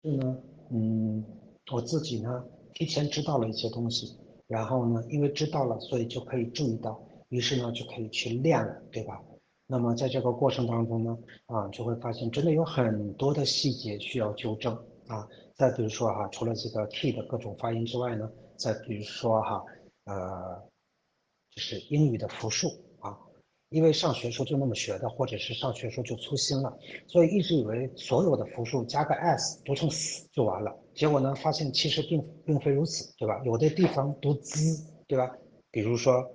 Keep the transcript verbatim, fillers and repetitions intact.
是呢，嗯，我自己呢提前知道了一些东西，然后呢，因为知道了，所以就可以注意到，于是呢就可以去练了，对吧？那么在这个过程当中呢，啊，就会发现真的有很多的细节需要纠正啊。再比如说哈，除了这个 T 的各种发音之外呢，再比如说哈，呃，就是英语的复数啊，因为上学时候就那么学的，或者是上学时候就粗心了，所以一直以为所有的复数加个 s 读成 s 就完了，结果呢，发现其实并并非如此，对吧？有的地方读 z，对吧？比如说